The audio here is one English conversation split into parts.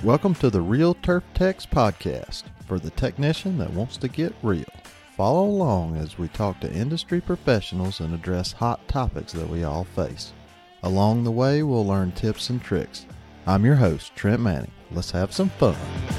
Welcome to the Real Turf Techs podcast for the technician that wants to get real. Follow along as we talk to industry professionals and address hot topics that we all face. Along the way, we'll learn tips and tricks. I'm your host, Trent Manning. Let's have some fun.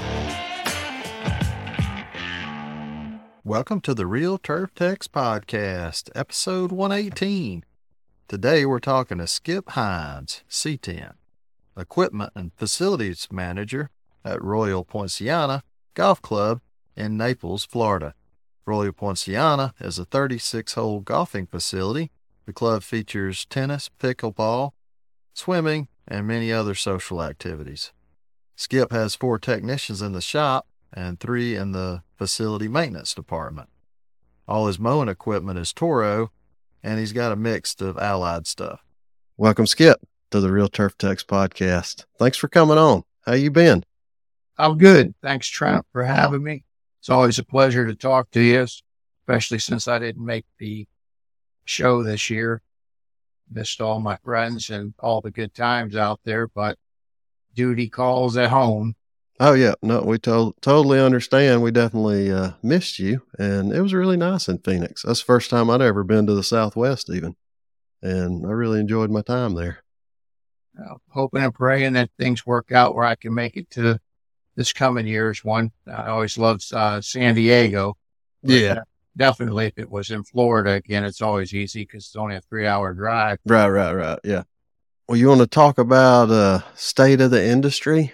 Welcome to the Real Turf Techs podcast, episode 118. Today we're talking to Skip Hines, C10, Equipment and Facilities Manager at Royal Poinciana Golf Club in Naples, Florida. Royal Poinciana is a 36-hole golfing facility. The club features tennis, pickleball, swimming, and many other social activities. Skip has 4 technicians in the shop and 3 in the facility maintenance department. All his mowing equipment is Toro, and he's got a mix of allied stuff. Welcome, Skip, to the Real Turf Techs podcast. Thanks for coming on. How you been? I'm good. Thanks, Trent, for having me. It's always a pleasure to talk to you, especially since I didn't make the show this year. Missed all my friends and all the good times out there, but duty calls at home. Oh, yeah. No, we totally understand. We definitely missed you, and it was really nice in Phoenix. That's the first time I'd ever been to the Southwest even, and I really enjoyed my time there. Hoping and praying that things work out where I can make it to this coming year's one. I always loved San Diego. Yeah. Definitely if it was in Florida, again, it's always easy because it's only a 3-hour drive. Right. Yeah. Well, you want to talk about state of the industry?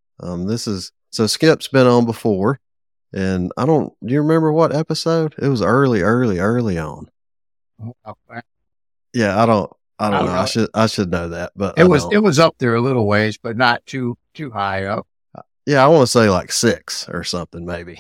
So Skip's been on before, and do you remember what episode? It was early on. Okay. Yeah, I don't know. I should know that, but it was up there a little ways, but not too high up. Yeah, I want to say like 6 or something, maybe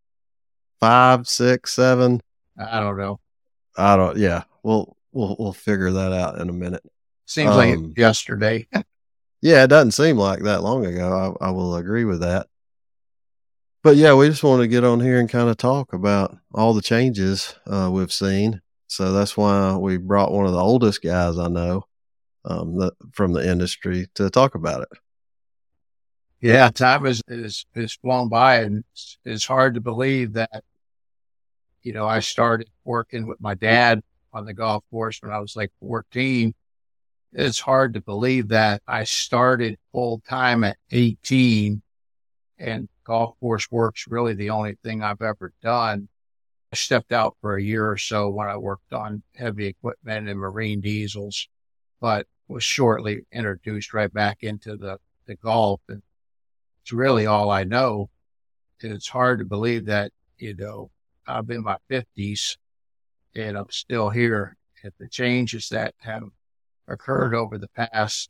5, 6, 7. I don't know. Yeah, we'll figure that out in a minute. Seems like yesterday. Yeah, it doesn't seem like that long ago. I will agree with that. But yeah, we just want to get on here and kind of talk about all the changes we've seen. So that's why we brought one of the oldest guys I know from the industry to talk about it. Yeah, time is flown by, and it's hard to believe that, I started working with my dad on the golf course when I was like 14. It's hard to believe that I started full time at 18, and golf course work's really the only thing I've ever done. I stepped out for a year or so when I worked on heavy equipment and marine diesels, but was shortly introduced right back into the golf. And it's really all I know. It's hard to believe that, I'm in my 50s and I'm still here. And the changes that have occurred over the past,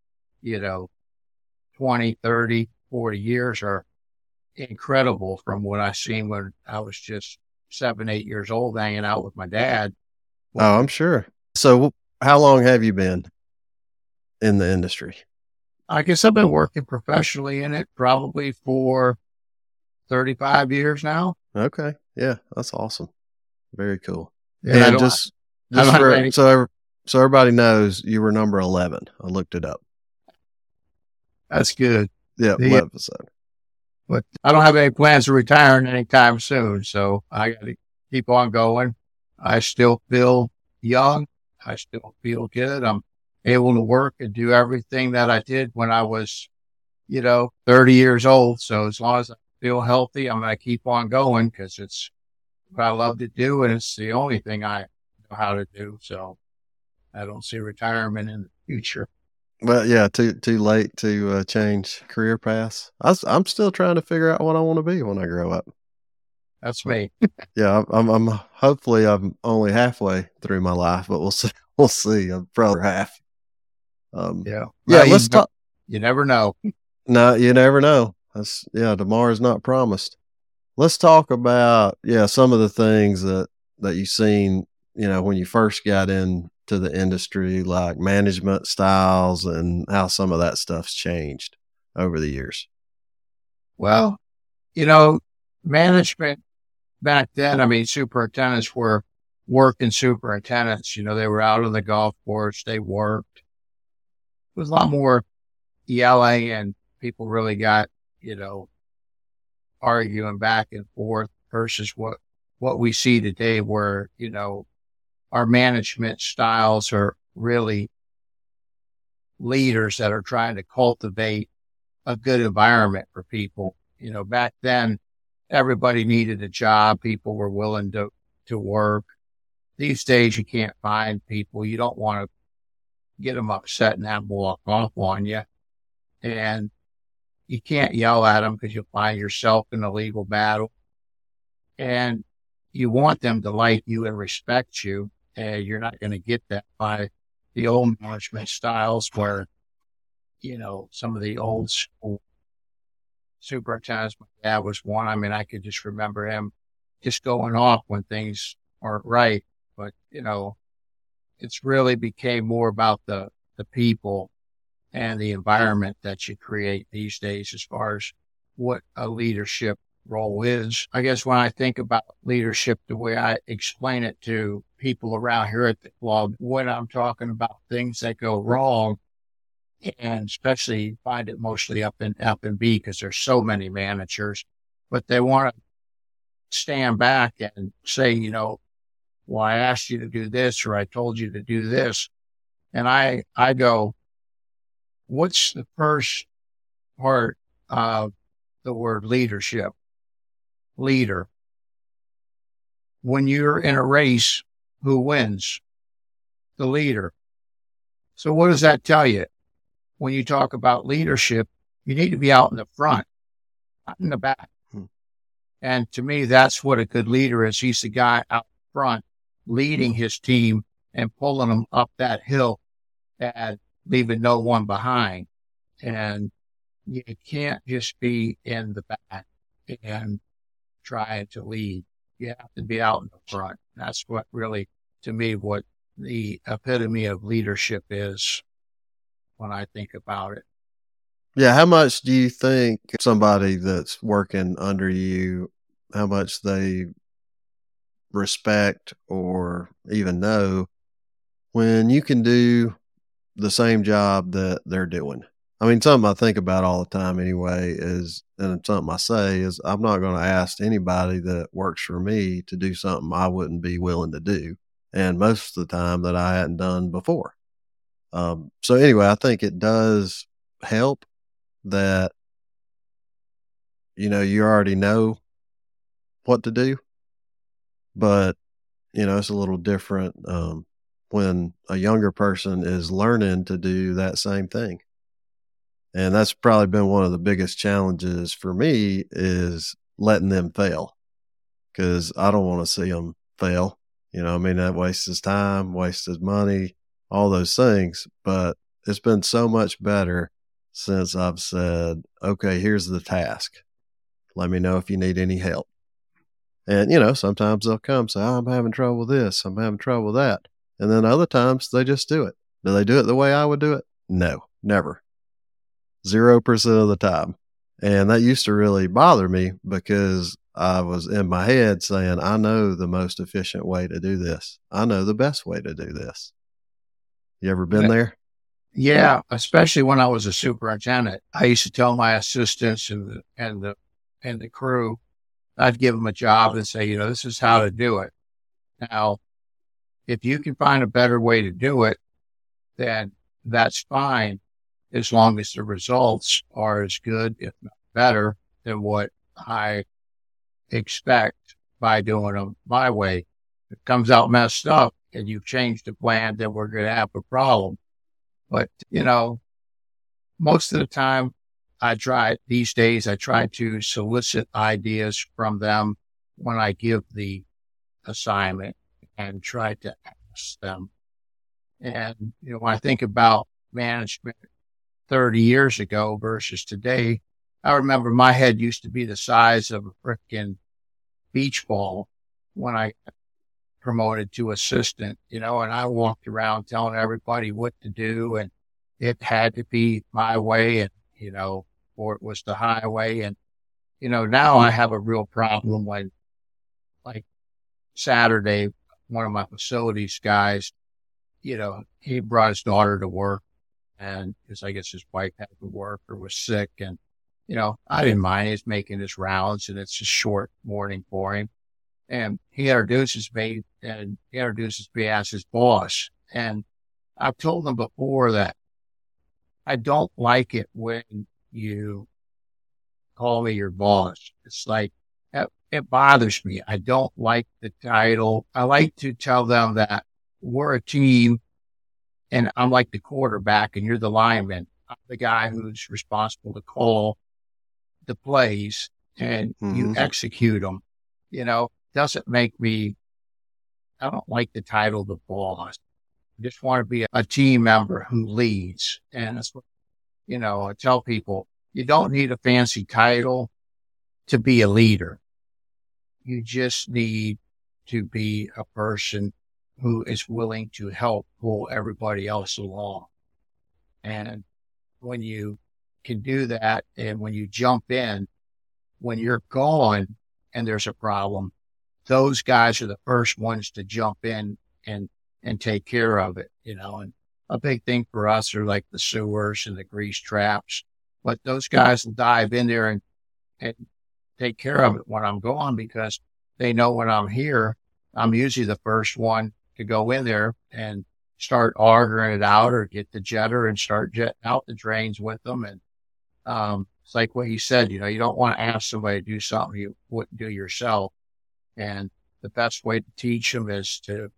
20, 30, 40 years are incredible from what I seen when I was just 7, 8 years old hanging out with my dad. Oh, I'm sure. So how long have you been in the industry? I guess I've been working professionally in it probably for 35 years now. Okay. Yeah, that's awesome. Very cool. And so everybody knows you were number 11. I looked it up. That's good. Yeah, episode. But I don't have any plans to retire anytime soon, so I got to keep on going. I still feel young. I still feel good. I'm able to work and do everything that I did when I was, 30 years old. So as long as I feel healthy, I'm going to keep on going because it's what I love to do, and it's the only thing I know how to do. So I don't see retirement in the future. Well, yeah, too late to change career paths. I'm still trying to figure out what I want to be when I grow up. That's me. Yeah, I'm hopefully I'm only halfway through my life, but we'll see. We'll see. I'm probably half. Yeah. Let's talk. You never know. No, you never know. Tomorrow's not promised. Let's talk about some of the things that you've seen, when you first got into the industry, like management styles and how some of that stuff's changed over the years. Well, management back then, superintendents were working superintendents. They were out on the golf course. They worked. It was a lot more yelling, and people really got arguing back and forth versus what we see today where, our management styles are really leaders that are trying to cultivate a good environment for people. Back then, everybody needed a job. People were willing to work. These days, you can't find people. You don't want to get them upset and have them walk off on you. And you can't yell at them because you'll find yourself in a legal battle. And you want them to like you and respect you. And you're not going to get that by the old management styles where, some of the old school superintendents, my dad was one. I mean, I could just remember him just going off when things aren't right. But, it's really became more about the people and the environment that you create these days as far as what a leadership role is. I guess when I think about leadership, the way I explain it to people around here at the club, when I'm talking about things that go wrong, and especially find it mostly up in B because there's so many managers, but they want to stand back and say, well, I asked you to do this, or I told you to do this. And I go, what's the first part of the word leadership? Leader. When you're in a race, who wins? The leader. So what does that tell you? When you talk about leadership, you need to be out in the front, not in the back. And to me, that's what a good leader is. He's the guy out front leading his team and pulling them up that hill and leaving no one behind. And you can't just be in the back and trying to lead. You have to be out in the front. That's what really, to me, what the epitome of leadership is when I think about it. Yeah. How much do you think somebody that's working under you, how much they respect or even know when you can do the same job that they're doing? I mean, something I think about all the time anyway is, and something I say is, I'm not going to ask anybody that works for me to do something I wouldn't be willing to do. And most of the time that I hadn't done before. So anyway, I think it does help that, you already know what to do, but, it's a little different, when a younger person is learning to do that same thing. And that's probably been one of the biggest challenges for me is letting them fail, because I don't want to see them fail. That wastes his time, wastes his money, all those things. But it's been so much better since I've said, okay, here's the task. Let me know if you need any help. And, sometimes they'll come and say, oh, I'm having trouble with this. I'm having trouble with that. And then other times they just do it. Do they do it the way I would do it? No, never. 0% of the time. And that used to really bother me because I was in my head saying, I know the most efficient way to do this. I know the best way to do this. You ever been there? Yeah, especially when I was a superintendent. I used to tell my assistants and the crew, I'd give them a job and say, this is how to do it. Now, if you can find a better way to do it, then that's fine, as long as the results are as good, if not better, than what I expect by doing them my way. If it comes out messed up and you've changed the plan, then we're going to have a problem. But, most of the time these days, I try to solicit ideas from them when I give the assignment and try to ask them. And, when I think about management 30 years ago versus today, I remember my head used to be the size of a frickin' beach ball when I got promoted to assistant, and I walked around telling everybody what to do, and it had to be my way, and, or it was the highway. And, now I have a real problem when, like Saturday, one of my facilities guys, he brought his daughter to work, and because I guess his wife had to work or was sick, and I didn't mind. He's making his rounds and it's a short morning for him. And he introduces me as his boss. And I've told him before that I don't like it when you call me your boss. It's like, it bothers me. I don't like the title. I like to tell them that we're a team and I'm like the quarterback and you're the lineman. I'm the guy who's responsible to call the plays and you execute them. Doesn't make me, I don't like the title the boss. I just want to be a team member who leads. And that's what, I tell people, you don't need a fancy title to be a leader. You just need to be a person who is willing to help pull everybody else along. And when you can do that, and when you jump in, when you're gone and there's a problem, those guys are the first ones to jump in and take care of it, and a big thing for us are like the sewers and the grease traps, but those guys will dive in there and take care of it when I'm gone because they know when I'm here, I'm usually the first one to go in there and start arguing it out or get the jetter and start jetting out the drains with them. And it's like what you said, you don't want to ask somebody to do something you wouldn't do yourself. And the best way to teach them is to,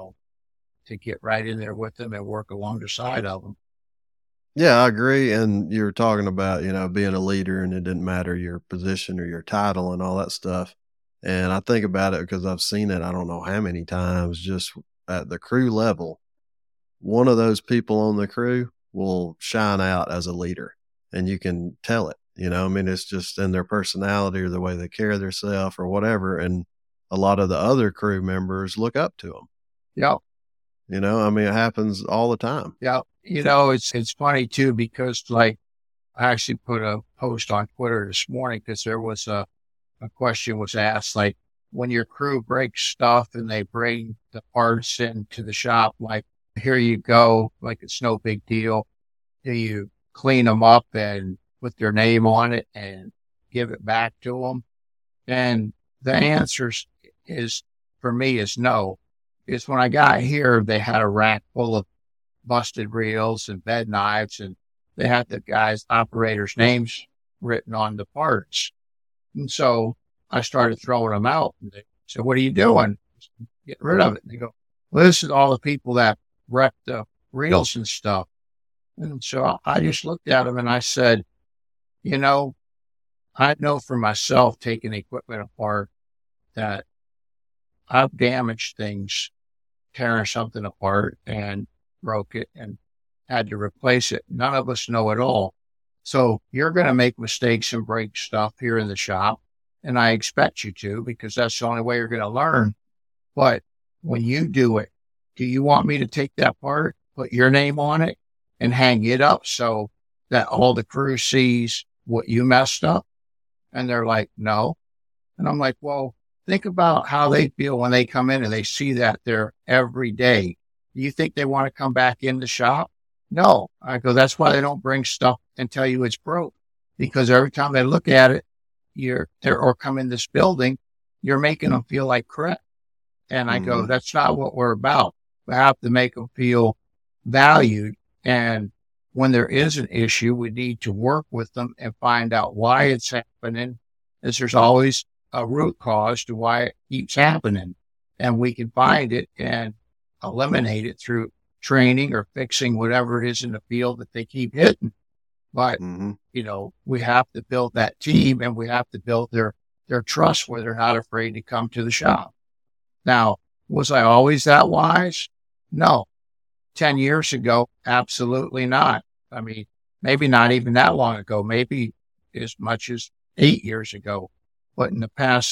to get right in there with them and work along the side of them. Yeah, I agree. And you were talking about, being a leader and it didn't matter your position or your title and all that stuff. And I think about it because I've seen it, I don't know how many times, just at the crew level. One of those people on the crew will shine out as a leader and you can tell it, it's just in their personality or the way they carry themselves or whatever. And a lot of the other crew members look up to them. Yep. It happens all the time. Yeah. It's funny too, because like I actually put a post on Twitter this morning because there was a question was asked, like when your crew breaks stuff and they bring the parts into the shop, like here you go, like it's no big deal. Do you clean them up and put their name on it and give it back to them? And the answer is, for me, is no. Is when I got here, they had a rack full of busted reels and bed knives, and they had the guys' operators' names written on the parts. And so I started throwing them out. And they said, "What are you doing?" Get rid of it. And they go, "Well, this is all the people that wrecked the reels and stuff." And so I just looked at them and I said, I know for myself taking equipment apart that I've damaged things, tearing something apart and broke it and had to replace it. None of us know it all. So you're going to make mistakes and break stuff here in the shop. And I expect you to, because that's the only way you're going to learn. But when you do it, do you want me to take that part, put your name on it and hang it up so that all the crew sees what you messed up? And they're like, no. And I'm like, well, think about how they feel when they come in and they see that there every day. Do you think they want to come back in the shop? No. I go, that's why they don't bring stuff and tell you it's broke, because every time they look at it, or come in this building, you're making them feel like crap. And I go, that's not what we're about. We have to make them feel valued. And when there is an issue, we need to work with them and find out why it's happening, as there's always a root cause to why it keeps happening. And we can find it and eliminate it through training or fixing whatever it is in the field that they keep hitting. But, we have to build that team and we have to build their trust where they're not afraid to come to the shop. Now, was I always that wise? No. 10 years ago, absolutely not. I mean, maybe not even that long ago, maybe as much as 8 years ago. But in the past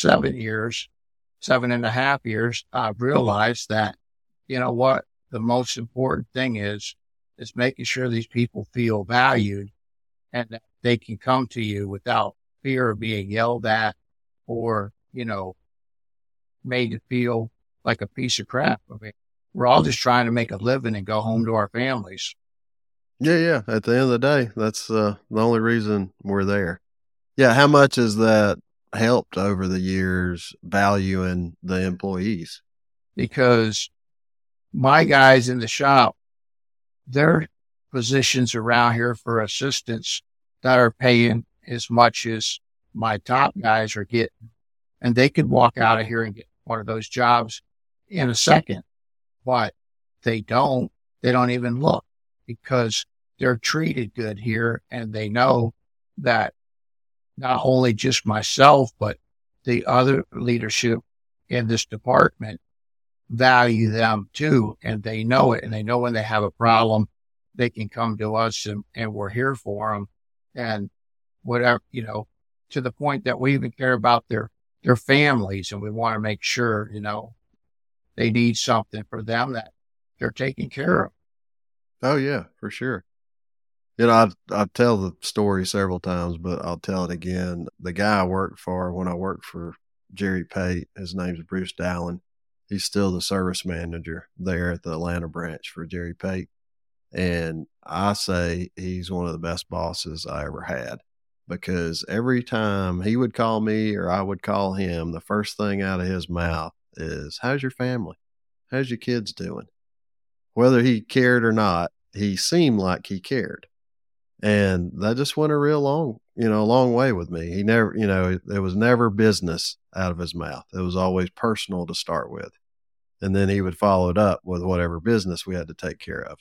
7.5 years, I've realized that, what the most important thing is making sure these people feel valued and that they can come to you without fear of being yelled at or, made to feel like a piece of crap. I mean, we're all just trying to make a living and go home to our families. Yeah. At the end of the day, that's the only reason we're there. Yeah. How much has that helped over the years valuing the employees? Because my guys in the shop, their positions around here for assistants that are paying as much as my top guys are getting. And they could walk out of here and get one of those jobs in a second, but they don't even look because they're treated good here. And they know that not only just myself, but the other leadership in this department value them too. And they know it. And they know when they have a problem, they can come to us and we're here for them. And whatever, to the point that we even care about their families. And we want to make sure, they need something for them that they're taking care of. Oh yeah, for sure. I tell the story several times, but I'll tell it again. The guy I worked for when I worked for Jerry Pate, his name's Bruce Dallin. He's still the service manager there at the Atlanta branch for Jerry Pate. And I say he's one of the best bosses I ever had, because every time he would call me or I would call him, the first thing out of his mouth is, "How's your family? How's your kids doing?" Whether he cared or not, he seemed like he cared. And that just went a long way with me. He never, there was never business out of his mouth. It was always personal to start with. And then he would follow it up with whatever business we had to take care of.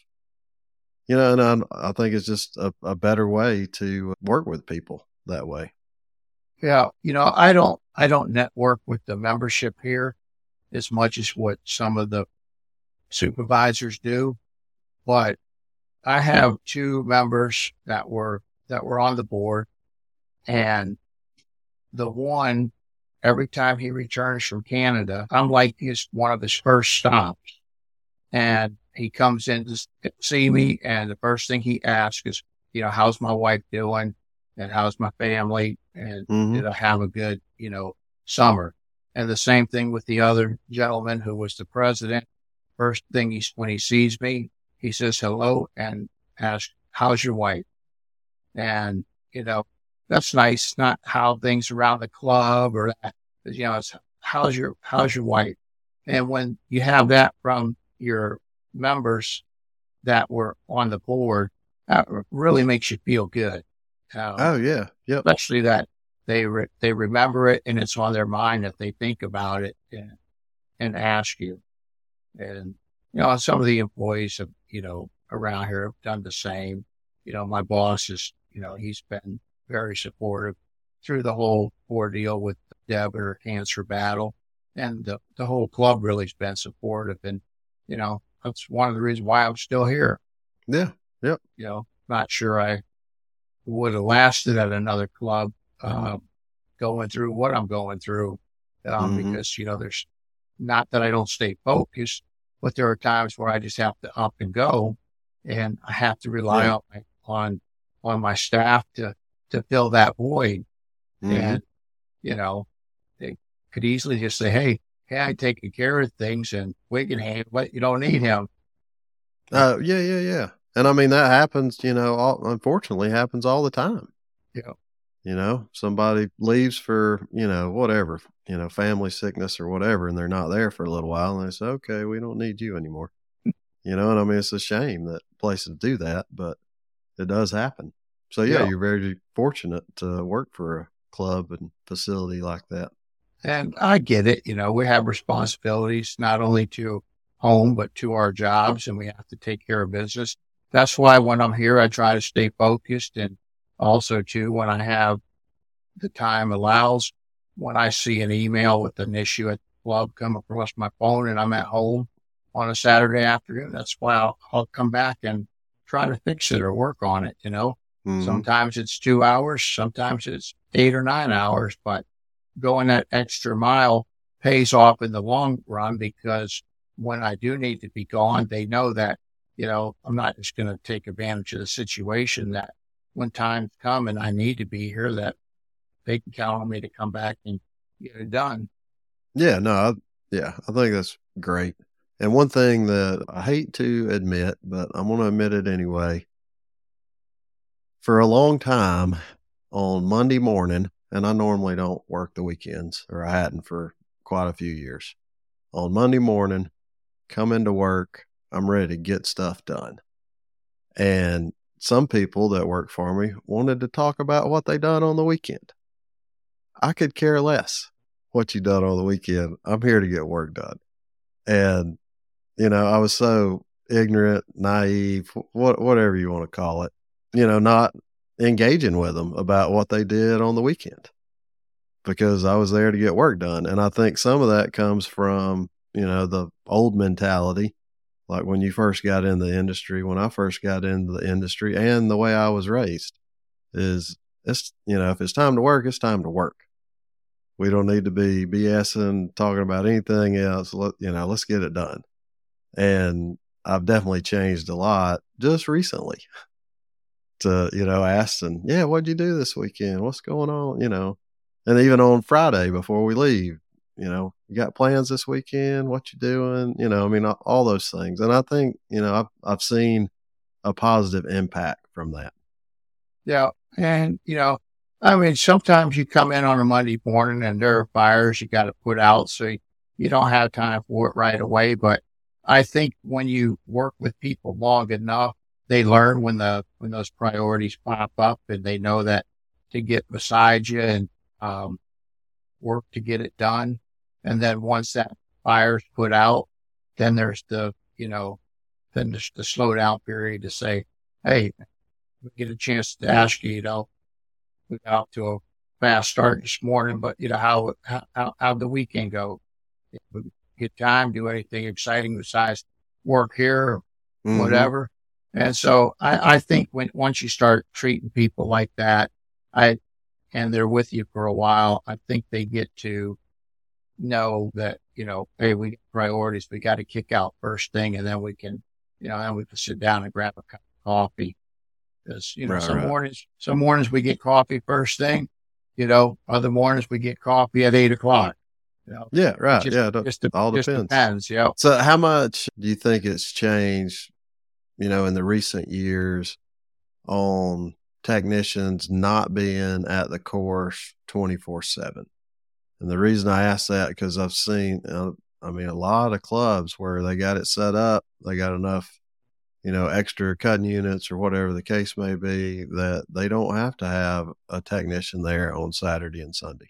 And I think it's just a better way to work with people that way. Yeah. I don't network with the membership here as much as what some of the supervisors do, but I have two members that were on the board, and the one, every time he returns from Canada, I'm like one of his first stops, and he comes in to see me, and the first thing he asks is, how's my wife doing, and how's my family, and did I have a good, summer? And the same thing with the other gentleman who was the president. First thing when he sees me, he says hello and asks, "How's your wife?" And, that's nice. Not how things around the club or that, it's how's your wife? And when you have that from your members that were on the board, that really makes you feel good. Oh yeah. Yep. Especially that they remember it and it's on their mind, that they think about it and ask you. And, some of the employees have, around here have done the same. My boss is, he's been very supportive through the whole ordeal with Deb and her cancer battle. And the whole club really has been supportive. And, that's one of the reasons why I'm still here. Yeah. Yep. Not sure I would have lasted at another club, going through what I'm going through. Because, there's not that I don't stay focused, but there are times where I just have to up and go, and I have to rely on my staff to fill that void. And, they could easily just say, hey, I'm taking care of things and we can handle it. You don't need him. Yeah. And I mean, that happens, unfortunately happens all the time. Yeah. Somebody leaves for, whatever, family sickness or whatever, and they're not there for a little while, and they say, okay, we don't need you anymore. And I mean, it's a shame that places do that, but it does happen. So yeah, you're very fortunate to work for a club and facility like that. And I get it. We have responsibilities not only to home, but to our jobs, and we have to take care of business. That's why when I'm here, I try to stay focused. And also too, when I have the time allows, when I see an email with an issue at the club come across my phone and I'm at home on a Saturday afternoon, that's why I'll come back and try to fix it or work on it. Sometimes it's 2 hours, sometimes it's 8 or 9 hours, but going that extra mile pays off in the long run, because when I do need to be gone, they know that, I'm not just going to take advantage of the situation, that when times come and I need to be here, that they can count on me to come back and get it done. Yeah, no, I think that's great. And one thing that I hate to admit, but I'm going to admit it anyway. For a long time on Monday morning, and I normally don't work the weekends, or I hadn't for quite a few years. On Monday morning, come into work, I'm ready to get stuff done. And some people that work for me wanted to talk about what they done on the weekend. I could care less what you done on the weekend. I'm here to get work done. And, I was so ignorant, naive, whatever you want to call it, not engaging with them about what they did on the weekend, because I was there to get work done. And I think some of that comes from, the old mentality, like when you first got in the industry, when I first got into the industry, and the way I was raised is, if it's time to work, it's time to work. We don't need to be BSing, talking about anything else. Let's get it done. And I've definitely changed a lot just recently to, asking, what'd you do this weekend? What's going on? And even on Friday before we leave, you got plans this weekend? What you doing? All those things. And I think, I've seen a positive impact from that. Yeah. And, sometimes you come in on a Monday morning and there are fires you got to put out, so you don't have time for it right away. But I think when you work with people long enough, they learn when those priorities pop up, and they know that to get beside you and work to get it done. And then once that fire's put out, then there's the slow down period to say, hey, we get a chance to ask you, we got off to a fast start this morning, but how'd the weekend go? Did we get time, do anything exciting besides work here or whatever? And so I think once you start treating people like that, and they're with you for a while, I think they get to know that, hey, we got priorities. We got to kick out first thing, and then we can sit down and grab a cup of coffee. Because, some mornings we get coffee first thing, other mornings we get coffee at 8 o'clock. Yeah, right. Just all depends. Yeah. So how much do you think it's changed, in the recent years on technicians not being at the course 24/7? And the reason I ask that, because I've seen, a lot of clubs where they got it set up, they got enough, extra cutting units or whatever the case may be, that they don't have to have a technician there on Saturday and Sunday.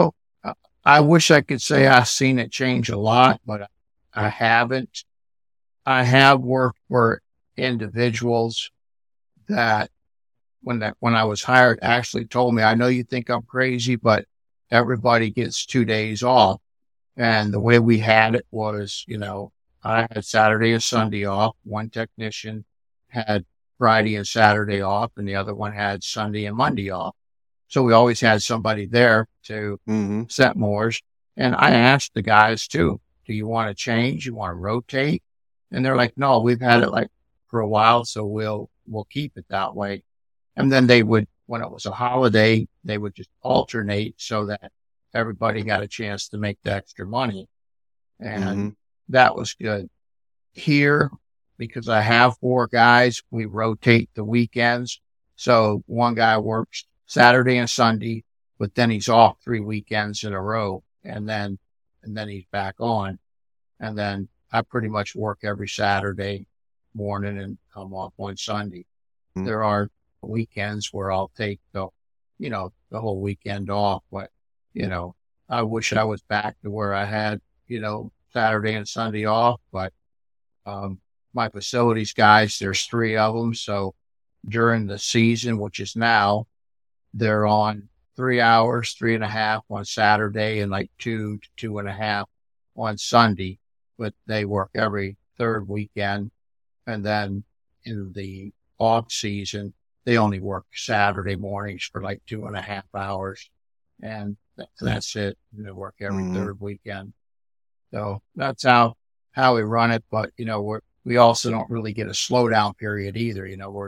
I wish I could say I've seen it change a lot, but I haven't. I have worked for individuals that when I was hired actually told me, I know you think I'm crazy, but everybody gets 2 days off. And the way we had it was, I had Saturday and Sunday off. One technician had Friday and Saturday off, and the other one had Sunday and Monday off. So we always had somebody there to set mores. And I asked the guys too, do you want to change? You want to rotate? And they're like, no, we've had it for a while, so we'll keep it that way. And then they would, when it was a holiday, they would just alternate so that everybody got a chance to make the extra money. And that was good. Here, because I have 4 guys, we rotate the weekends. So one guy works Saturday and Sunday, but then he's off 3 weekends in a row, and then he's back on. And then I pretty much work every Saturday morning and come off on Sunday. There are weekends where I'll take the whole weekend off, but, I wish I was back to where I had, Saturday and Sunday off, but, my facilities guys, there's 3 of them. So during the season, which is now, they're on 3 hours, 3.5 on Saturday, and 2 to 2.5 on Sunday, but they work every third weekend. And then in the off season, they only work Saturday mornings for 2.5 hours. And that's it. They work every third weekend. So that's how we run it. But, we also don't really get a slowdown period either. We're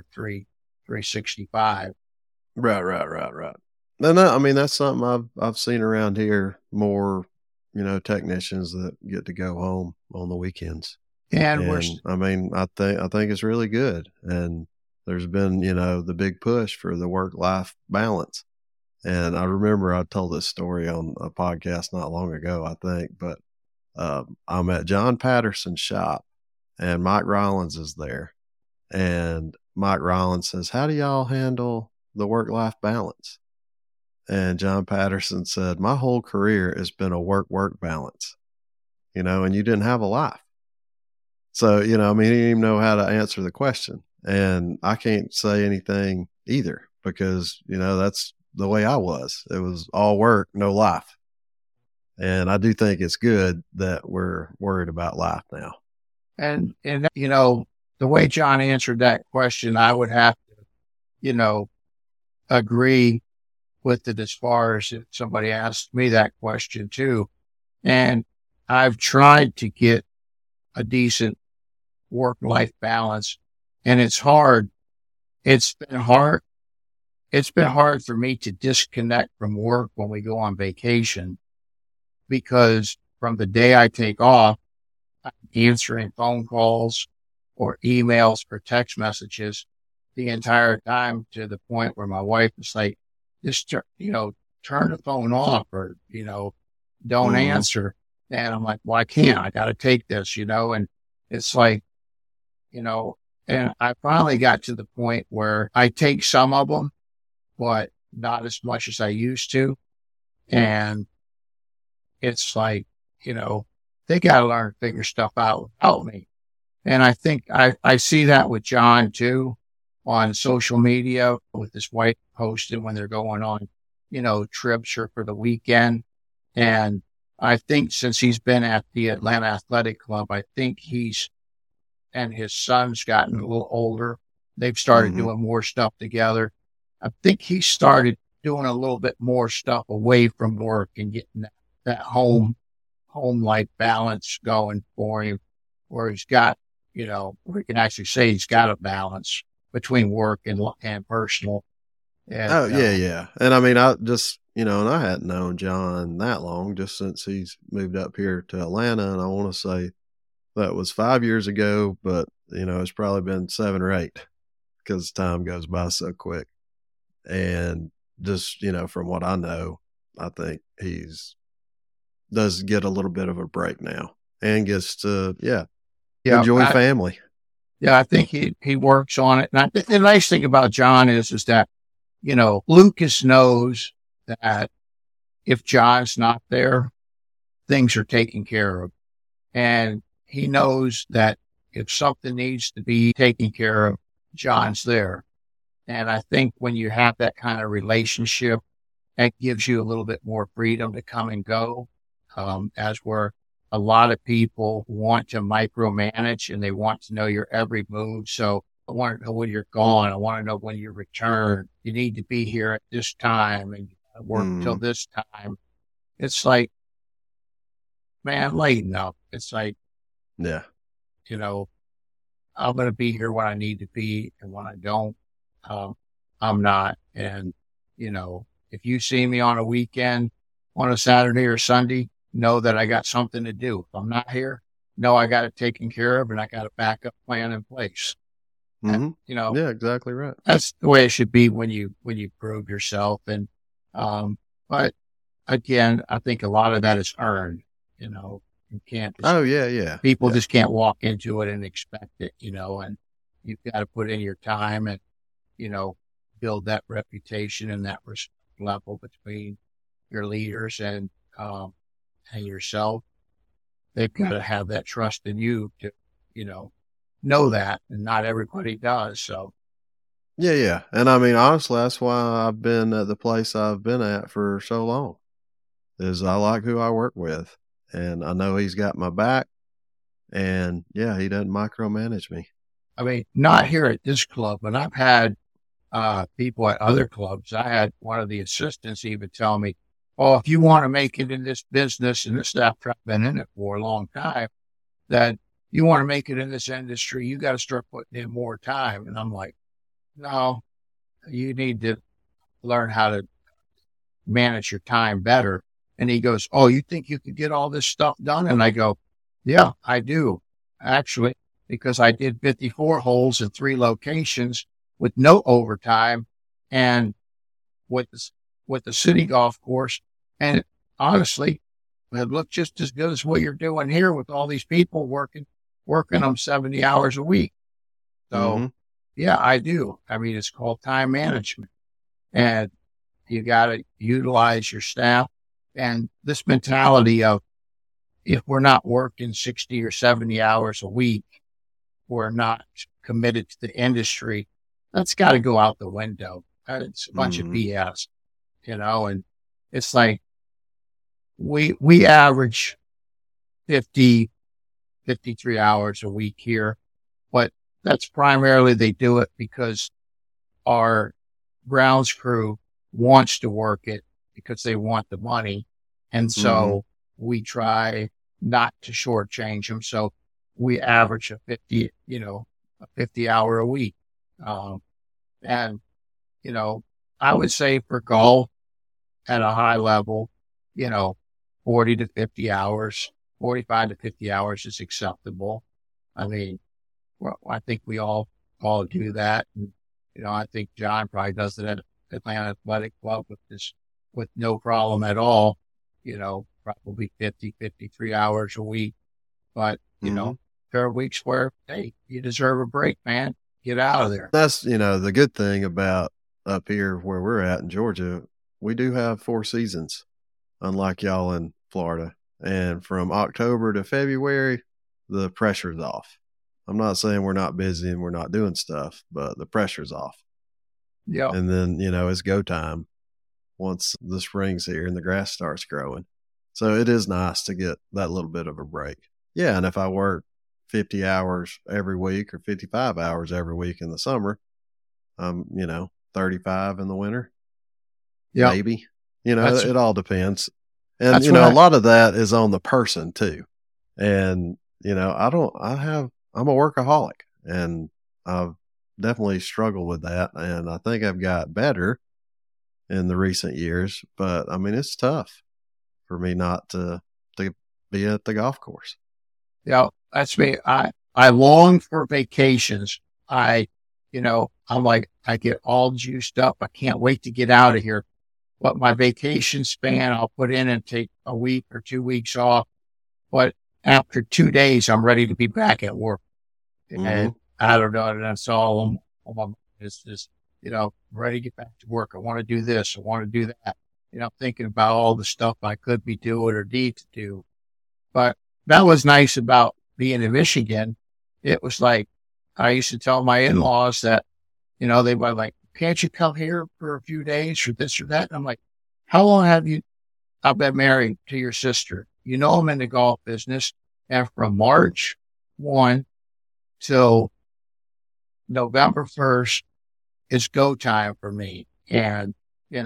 365. Right. And that's something I've seen around here more, technicians that get to go home on the weekends. And I think it's really good. And there's been, the big push for the work-life balance. And I remember I told this story on a podcast not long ago, I think, but I'm at John Patterson's shop and Mike Rollins is there. And Mike Rollins says, "How do y'all handle the work-life balance?" And John Patterson said, "My whole career has been a work-work balance, and you didn't have a life." So, he didn't even know how to answer the question. And I can't say anything either because, that's the way I was. It was all work, no life. And I do think it's good that we're worried about life now. And the way John answered that question, I would have to, agree with it as far as if somebody asked me that question too. And I've tried to get a decent work-life balance, and it's hard. It's been hard. It's been hard for me to disconnect from work when we go on vacation, because from the day I take off, I'm answering phone calls or emails or text messages the entire time, to the point where my wife is like, just, turn the phone off, or, don't answer. And I'm like, well, I can't. I got to take this, and it's like, and I finally got to the point where I take some of them, but not as much as I used to. And it's like, they got to learn to figure stuff out without me. And I think I see that with John too, on social media, with his wife posting when they're going on, trips or for the weekend. And I think since he's been at the Atlanta Athletic Club, I think and his son's gotten a little older. They've started doing more stuff together. I think he started doing a little bit more stuff away from work and getting that home life balance going for him, where he's got, where he can actually say he's got a balance between work and personal. And, yeah. And I mean, I just, and I hadn't known John that long, just since he's moved up here to Atlanta. And I want to say that was 5 years ago, but, it's probably been 7 or 8 because time goes by so quick. And just, from what I know, I think does get a little bit of a break now and gets to, enjoy family. Yeah, I think he works on it. And the nice thing about John is that, Lucas knows that if John's not there, things are taken care of. And he knows that if something needs to be taken care of, John's there. And I think when you have that kind of relationship, it gives you a little bit more freedom to come and go, as where a lot of people want to micromanage and they want to know your every move. So I want to know when you're gone. I want to know when you return. You need to be here at this time and work till this time. It's like, man, lighten up. It's like, yeah, I'm going to be here when I need to be, and when I don't, I'm not. And, if you see me on a weekend, on a Saturday or Sunday, know that I got something to do. If I'm not here, know I got it taken care of and I got a backup plan in place. And, yeah, exactly right. That's the way it should be when you prove yourself. And, but again, I think a lot of that is earned, you can't. People just can't walk into it and expect it, and you've got to put in your time and, build that reputation and that respect level between your leaders and yourself. They've got to have that trust in you to, know that, and not everybody does. So. Yeah. And I mean, honestly, that's why I've been at the place I've been at for so long, is I like who I work with, and I know he's got my back, and he doesn't micromanage me. I mean, not here at this club, but I've had people at other clubs. I had one of the assistants even tell me, "Oh, if you want to make it in this business," and this after I've been in it for a long time, that you want to make it in this industry, you got to start putting in more time. And I'm like, no, you need to learn how to manage your time better. And he goes, "Oh, you think you could get all this stuff done?" And I go, "Yeah, I do, actually, because I did 54 holes in 3 locations with no overtime and with with the city golf course. And honestly, it looked just as good as what you're doing here with all these people working them 70 hours a week. So yeah, I do. I mean, it's called time management, and you got to utilize your staff. And this mentality of, if we're not working 60 or 70 hours a week, we're not committed to the industry. That's got to go out the window. It's a bunch of BS, and it's like we average 50, 53 hours a week here, but that's primarily they do it because our grounds crew wants to work it because they want the money. And so we try not to shortchange them. So we average a 50 hour a week. And, I would say for golf at a high level, 40 to 50 hours, 45 to 50 hours is acceptable. I mean, well, I think we all do that. And, I think John probably does it at Atlanta Athletic Club with no problem at all, probably 50, 53 hours a week. But, there are weeks where, hey, you deserve a break, man. Get out of there. That's, the good thing about up here where we're at in Georgia, we do have 4 seasons, unlike y'all in Florida. And from October to February, the pressure's off. I'm not saying we're not busy and we're not doing stuff, but the pressure's off. Yeah. And then, it's go time once the spring's here and the grass starts growing. So it is nice to get that little bit of a break. Yeah. And if I work 50 hours every week or 55 hours every week in the summer, 35 in the winter. Yeah. Maybe, it all depends. And, a lot of that is on the person too. And, I'm a workaholic, and I've definitely struggled with that. And I think I've got better in the recent years, but I mean, it's tough for me not to be at the golf course. Yeah, that's me. I long for vacations. I'm like, I get all juiced up. I can't wait to get out of here. But my vacation span, I'll put in and take a week or 2 weeks off. But after 2 days, I'm ready to be back at work. And I don't know. That's all I'm just, ready to get back to work. I want to do this. I want to do that. Thinking about all the stuff I could be doing or need to do. But that was nice about being in Michigan. It was like, I used to tell my in-laws that, they were like, can't you come here for a few days or this or that? And I'm like, how long I've been married to your sister? I'm in the golf business. And from March 1 till November 1st, it's go time for me. And,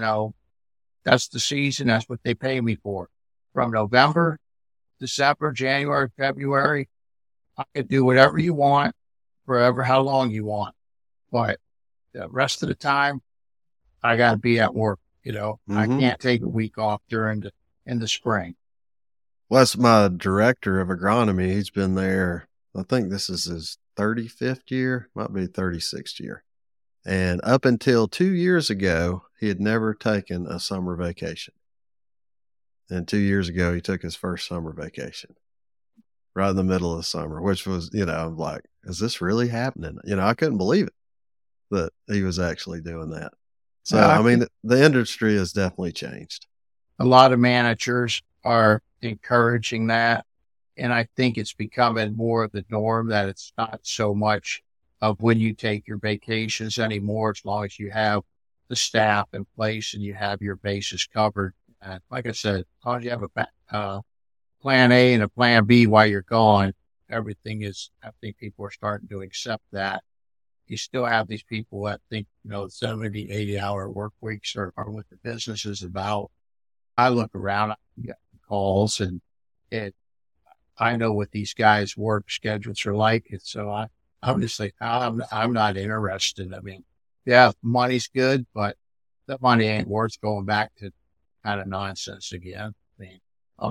that's the season. That's what they pay me for. From November, December, January, February, I could do whatever you want, forever, how long you want. But the rest of the time, I got to be at work. I can't take a week off in the spring. Well, that's my director of agronomy. He's been there, I think this is his 35th year, might be 36th year. And up until 2 years ago, he had never taken a summer vacation. And 2 years ago, he took his first summer vacation right in the middle of the summer, which was, I'm like, is this really happening? I couldn't believe it that he was actually doing that. So, I mean, the industry has definitely changed. A lot of managers are encouraging that. And I think it's becoming more of the norm that it's not so much of when you take your vacations anymore, as long as you have the staff in place and you have your bases covered. And like I said, as long as you have a plan A and a plan B while you're gone, everything is, I think people are starting to accept that. You still have these people that think, 70, 80-hour work weeks are what the business is about. I look around, I get calls, and I know what these guys' work schedules are like. And so I'm just like, I'm not interested. I mean, yeah, money's good, but that money ain't worth going back to kind of nonsense again. I mean,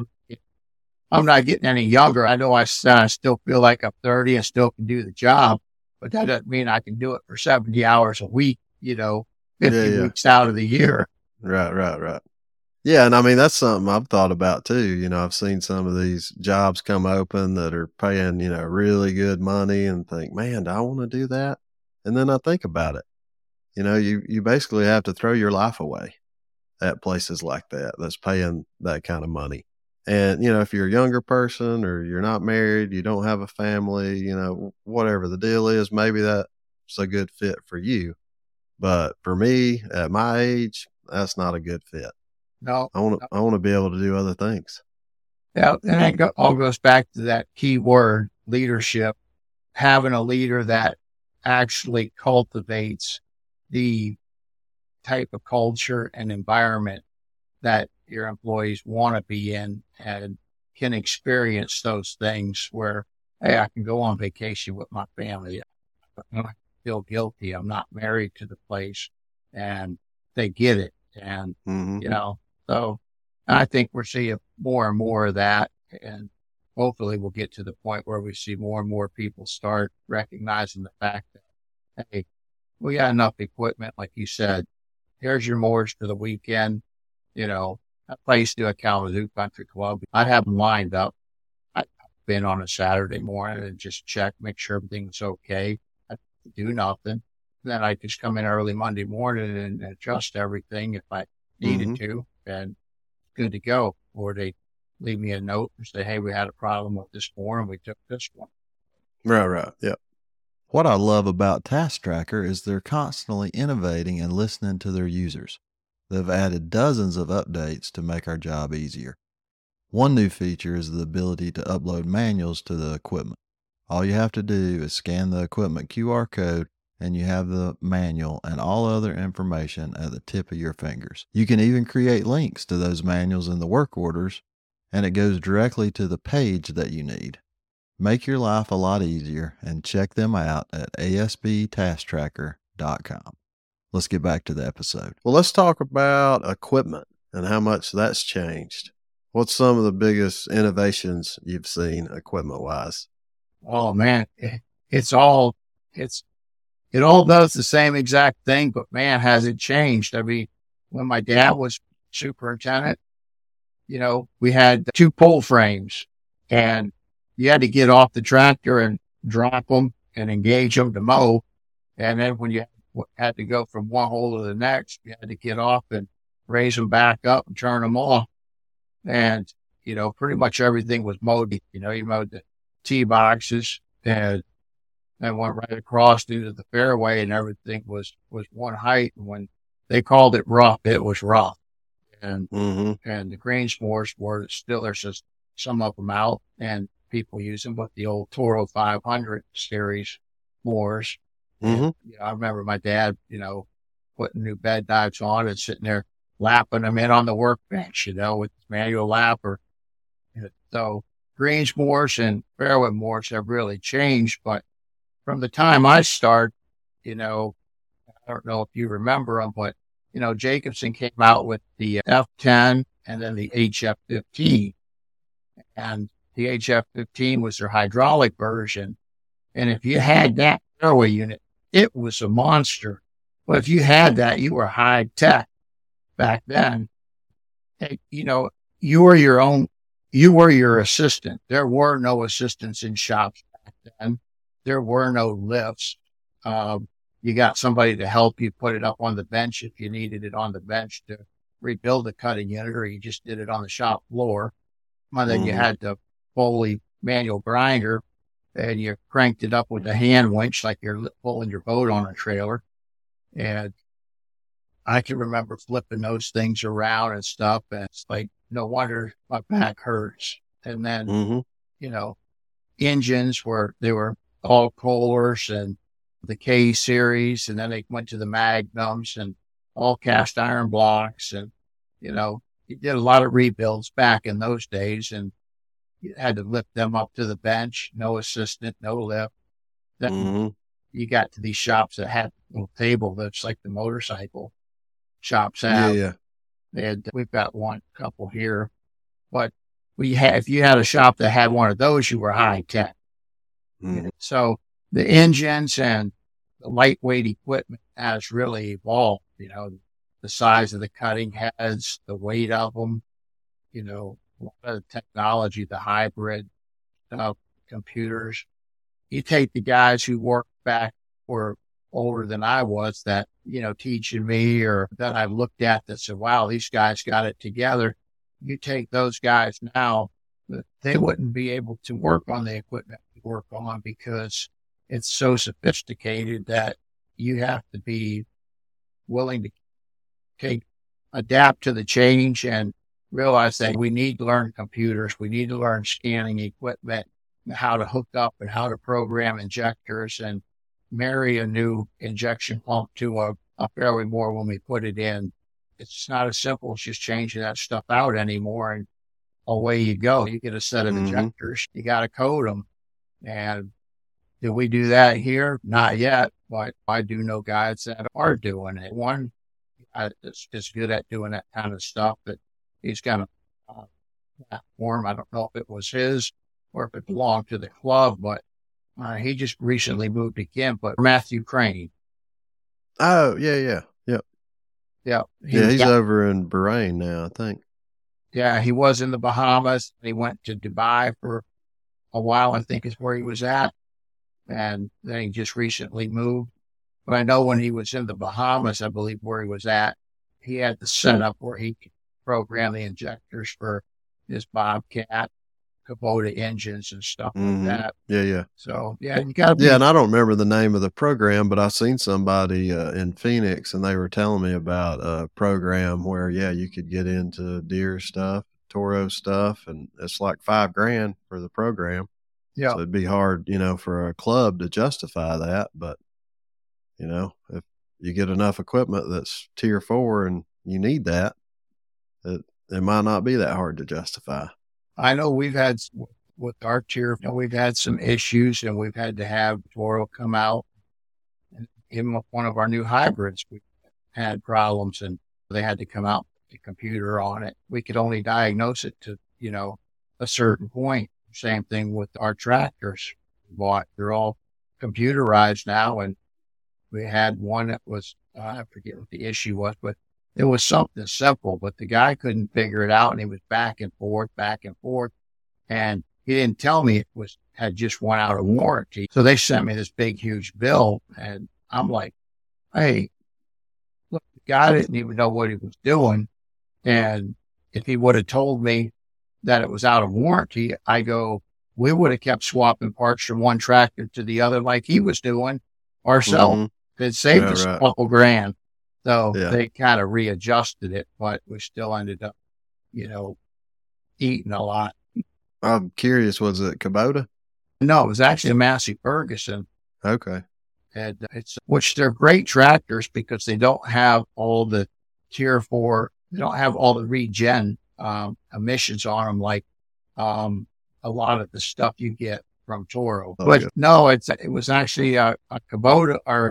I'm not getting any younger. I know I still feel like I'm 30 and still can do the job, but that doesn't mean I can do it for 70 hours a week, 50 weeks out of the year. Right. Yeah, and I mean that's something I've thought about too. I've seen some of these jobs come open that are paying, really good money and think, man, do I want to do that? And then I think about it. You basically have to throw your life away at places like that that's paying that kind of money. And, if you're a younger person or you're not married, you don't have a family, whatever the deal is, maybe that's a good fit for you. But for me, at my age, that's not a good fit. No, I want to be able to do other things. yeah, and it all goes back to that key word, leadership. Having a leader that actually cultivates the type of culture and environment that your employees want to be in and can experience those things where, hey, I can go on vacation with my family. I don't feel guilty. I'm not married to the place, and they get it. And, so I think we're seeing more and more of that. And hopefully we'll get to the point where we see more and more people start recognizing the fact that, hey, we got enough equipment. Like you said, here's your mowers for the weekend. I used to do a Kalamazoo Country Club. I'd have them lined up. I'd been on a Saturday morning and just check, make sure everything's okay. I'd do nothing. Then I'd just come in early Monday morning and adjust everything if I needed to, and good to go. Or they leave me a note and say, hey, we had a problem with this mower and we took this one. Right. Yeah. What I love about Task Tracker is they're constantly innovating and listening to their users. They've added dozens of updates to make our job easier. One new feature is the ability to upload manuals to the equipment. All you have to do is scan the equipment QR code and you have the manual and all other information at the tip of your fingers. You can even create links to those manuals in the work orders, and it goes directly to the page that you need. Make your life a lot easier and check them out at asbtasktracker.com. Let's get back to the episode. Well, let's talk about equipment and how much that's changed. What's some of the biggest innovations you've seen equipment-wise? Oh, man, it all does the same exact thing, but man, has it changed. I mean, when my dad was superintendent, we had 2 pole frames and you had to get off the tractor and drop them and engage them to mow. And then when you had to go from one hole to the next, you had to get off and raise them back up and turn them off. And, pretty much everything was mowed. You mowed the tee boxes and went right across due to the fairway, and everything was one height. And when they called it rough, it was rough. And and the greens mowers were still, there's just some of them out and people use them, but the old Toro 500 series mowers. And, I remember my dad, putting new bed dives on and sitting there lapping them in on the workbench, with the manual lapper. So greens mowers and fairway mowers have really changed, but from the time I started, I don't know if you remember them, but, Jacobson came out with the F10 and then the HF15. And the HF15 was their hydraulic version. And if you had that fairway unit, it was a monster. But if you had that, you were high tech back then. And, you were your assistant. There were no assistants in shops back then. There were no lifts. You got somebody to help you put it up on the bench if you needed it on the bench to rebuild the cutting unit, or you just did it on the shop floor. And then you had the Foley manual grinder, and you cranked it up with a hand winch like you're pulling your boat on a trailer. And I can remember flipping those things around and stuff, and it's like, no wonder my back hurts. And then, engines they were all Kohlers and the K series, and then they went to the Magnums and all cast iron blocks. And, you did a lot of rebuilds back in those days, and you had to lift them up to the bench, no assistant, no lift. Then you got to these shops that had a little table that's like the motorcycle shops have. Yeah. We've got one couple here, but if you had a shop that had one of those, you were high tech. So the engines and the lightweight equipment has really evolved. the size of the cutting heads, the weight of them, a lot of the technology, the hybrid stuff, computers. You take the guys who worked back were older than I was that, teaching me or that I looked at that said, wow, these guys got it together. You take those guys now, they wouldn't be able to work on the equipment we work on because it's so sophisticated that you have to be willing to adapt to the change and realize that we need to learn computers. We need to learn scanning equipment, how to hook up and how to program injectors and marry a new injection pump to a fairway bore when we put it in. It's not as simple as just changing that stuff out anymore and away you go. You get a set of injectors, you got to code them. And do we do that here? Not yet, but I do know guys that are doing it. One is good at doing that kind of stuff, but he's got a platform. I don't know if it was his or if it belonged to the club, but he just recently moved again. But Matthew Crane. Oh, yeah. Yeah. He's over in Bahrain now, I think. Yeah, he was in the Bahamas. He went to Dubai for a while, I think is where he was at. And then he just recently moved. But I know when he was in the Bahamas, I believe where he was at, he had the setup where he could program the injectors for his Bobcat, Kubota engines and stuff like that. Yeah. So, yeah, you got to be. Yeah, and I don't remember the name of the program, but I seen somebody in Phoenix, and they were telling me about a program where, you could get into deer stuff, Toro stuff, and it's like $5,000 for the program. Yeah. So it'd be hard, for a club to justify that. But, if you get enough equipment that's tier 4 and you need that, it might not be that hard to justify. I know we've had with our tier, we've had some issues and we've had to have Toro come out and even one of our new hybrids, we had problems and they had to come out with the computer on it. We could only diagnose it to, a certain point. Same thing with our tractors we bought. They're all computerized now. And we had one that was, I forget what the issue was, but it was something simple, but the guy couldn't figure it out. And he was back and forth. And he didn't tell me it had just went out of warranty. So they sent me this big, huge bill. And I'm like, hey, look, the guy didn't even know what he was doing. And if he would have told me that it was out of warranty, we would have kept swapping parts from one tractor to the other like he was doing ourselves. It saved us a couple grand. So they kind of readjusted it, but we still ended up, eating a lot. I'm curious, was it Kubota? No, it was actually a Massey Ferguson. Okay. And which they're great tractors because they don't have all the tier 4, they don't have all the regen emissions on them like a lot of the stuff you get from Toro. But no, it was actually a Kubota, or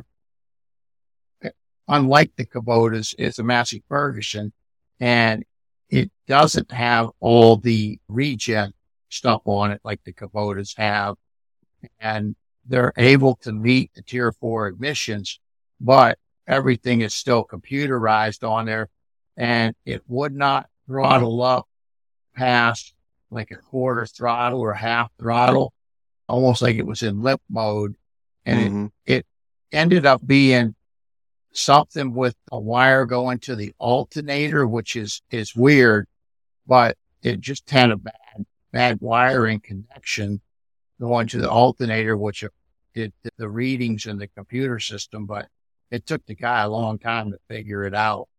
unlike the Kubotas, it's a Massey Ferguson, and it doesn't have all the regen stuff on it like the Kubotas have. And they're able to meet the tier 4 emissions, but everything is still computerized on there, and it would not throttle up past like a quarter throttle or half throttle, almost like it was in limp mode. And it ended up being something with a wire going to the alternator, which is weird, but it just had a bad wiring connection going to the alternator, which did the readings in the computer system, but it took the guy a long time to figure it out.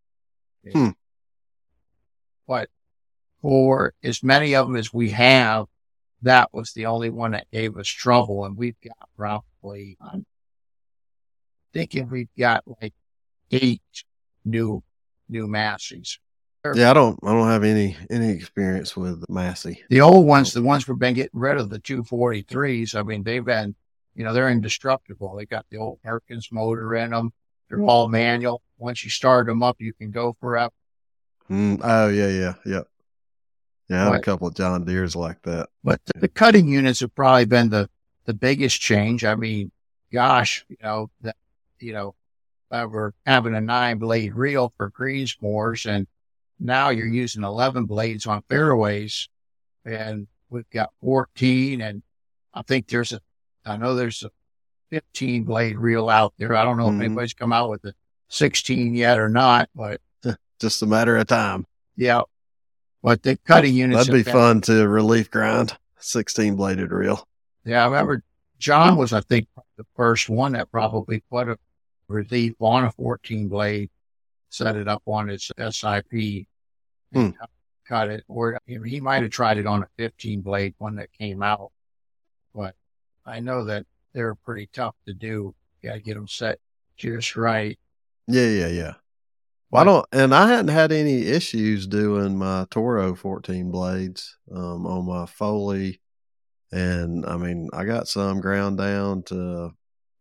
But for as many of them as we have, that was the only one that gave us trouble. And we've got probably, I'm thinking we've got like 8 new Masseys. Yeah, I don't have any experience with Massey. The old ones, the ones we've been getting rid of, the 243s, I mean, they've been, they're indestructible. They got the old Perkins motor in them. They're all manual. Once you start them up, you can go forever. Oh, yeah. I have a couple of John Deeres like that. But the cutting units have probably been the biggest change. I mean, gosh, we're having a 9-blade reel for greens mowers, and now you're using 11 blades on fairways, and we've got 14, and I think I know there's a 15 blade reel out there. I don't know if anybody's come out with a 16 yet or not, but just a matter of time. Yeah. But the cutting units. That'd be fun to relief grind 16 bladed reel. Yeah. I remember John was, I think, the first one that probably put a relief on a 14 blade, set it up on his SIP, and cut it. Or he might have tried it on a 15 blade one that came out, but I know that they're pretty tough to do. You got to get them set just right. Yeah. Well, I hadn't had any issues doing my Toro 14 blades on my Foley. And I mean, I got some ground down to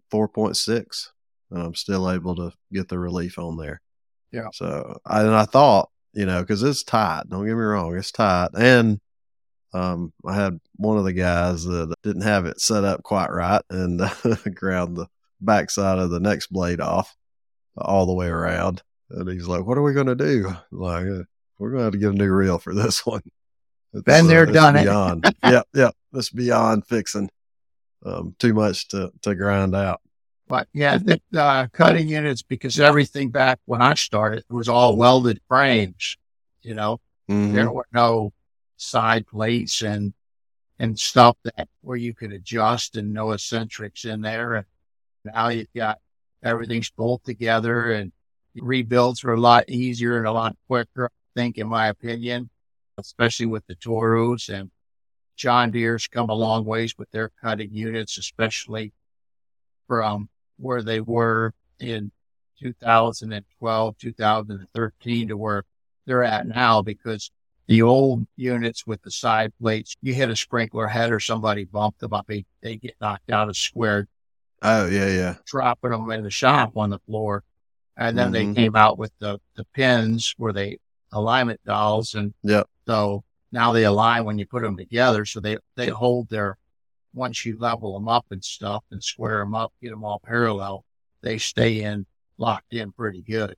4.6 and I'm still able to get the relief on there. Yeah. So I thought, cause it's tight. Don't get me wrong. It's tight. And I had one of the guys that didn't have it set up quite right and ground the backside of the next blade off all the way around. And he's like, "What are we going to do?" Like, we're going to have to get a new reel for this one. Then they're done beyond, it. Yep. It's beyond fixing. Too much to grind out. But yeah, the cutting units, because everything back when I started was all welded frames, There were no side plates and stuff where you could adjust and no eccentrics in there. And now you've got everything's bolted together and rebuilds are a lot easier and a lot quicker, I think, in my opinion, especially with the Toros. And John Deere's come a long ways with their cutting units, especially from where they were in 2012, 2013 to where they're at now, because the old units with the side plates, you hit a sprinkler head or somebody bumped them up, they get knocked out of square. Oh, yeah. Dropping them in the shop on the floor. And then they came out with the pins where they alignment dowels. And so now they align when you put them together. So they hold once you level them up and stuff and square them up, get them all parallel, they stay locked in pretty good.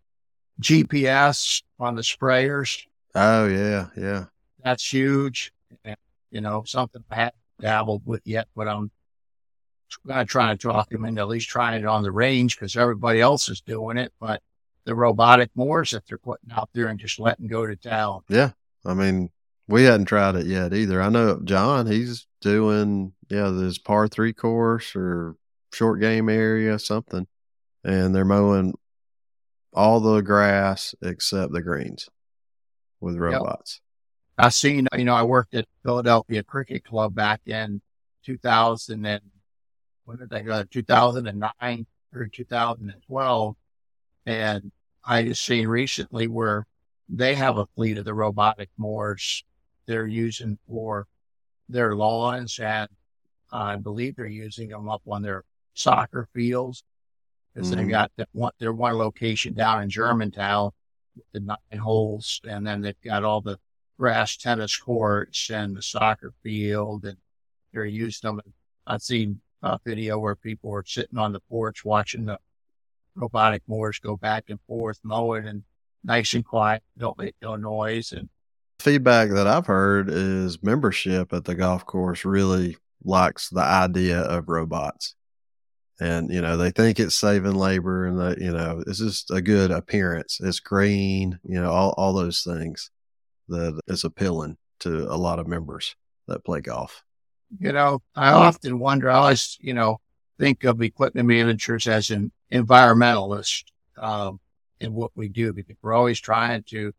GPS on the sprayers. Oh, yeah. That's huge. And, something I haven't dabbled with yet, but I'm going to try to talk him into at least trying it on the range because everybody else is doing it. But the robotic mowers that they're putting out there and just letting go to town. Yeah. I mean, we hadn't tried it yet either. I know John, he's doing, this par 3 course or short game area, something. And they're mowing all the grass except the greens with robots. Yep. I seen, I worked at Philadelphia Cricket Club back in 2000 and when did they go? 2009 or 2012. And I just seen recently where they have a fleet of the robotic mowers they're using for their lawns. And I believe they're using them up on their soccer fields because they got their one location down in Germantown with the 9 holes. And then they've got all the grass tennis courts and the soccer field, and they're using them. I've seen a video where people are sitting on the porch watching the robotic mowers go back and forth, mowing and nice and quiet, don't make no noise. And feedback that I've heard is membership at the golf course really likes the idea of robots. And, they think it's saving labor and that, it's just a good appearance. It's green, all those things that is appealing to a lot of members that play golf. I often wonder, I always, think of equipment managers as an environmentalist in what we do, because we're always trying to,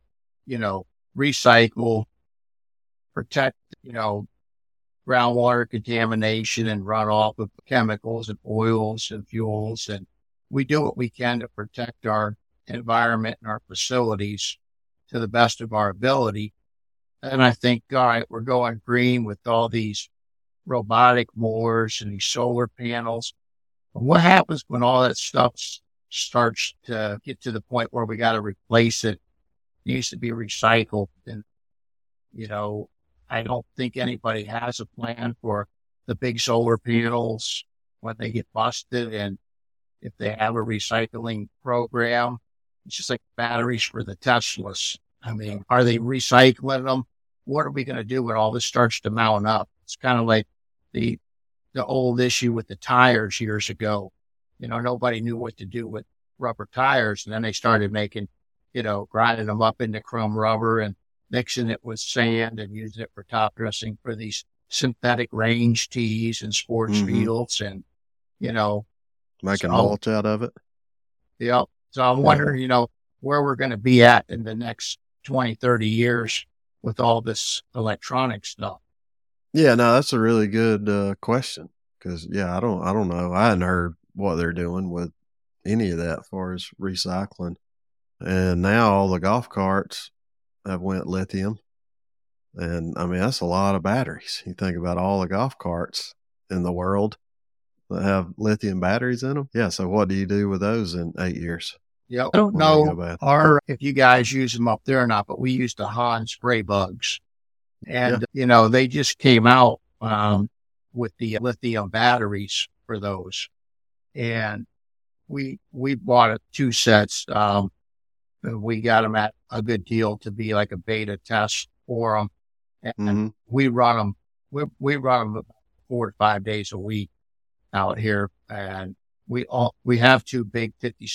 recycle, protect, groundwater contamination and runoff of chemicals and oils and fuels. And we do what we can to protect our environment and our facilities to the best of our ability. And I think, all right, we're going green with all these robotic mowers and these solar panels. But what happens when all that stuff starts to get to the point where we got to replace it? It needs to be recycled. And, I don't think anybody has a plan for the big solar panels when they get busted. And if they have a recycling program. It's just like batteries for the Teslas. I mean, are they recycling them? What are we going to do when all this starts to mount up? It's kind of like the old issue with the tires years ago. Nobody knew what to do with rubber tires. And then they started making, grinding them up into chrome rubber and mixing it with sand and using it for top dressing for these synthetic range tees and sports fields. And, making mulch out of it. Yeah. So I'm wondering, where we're going to be at in the next 20, 30 years with all this electronic stuff. Yeah, no, that's a really good question. Because I don't know. I hadn't heard what they're doing with any of that as far as recycling. And now all the golf carts have went lithium. And I mean, that's a lot of batteries. You think about all the golf carts in the world that have lithium batteries in them. Yeah. So what do you do with those in 8 years? Yeah. I don't know if you guys use them up there or not, but we use the Hahn spray bugs. And, they just came out with the lithium batteries for those. And we bought 2 sets. We got them at a good deal to be like a beta test for them. And we run them. We run them 4 to 5 days a week out here. And we have 2 big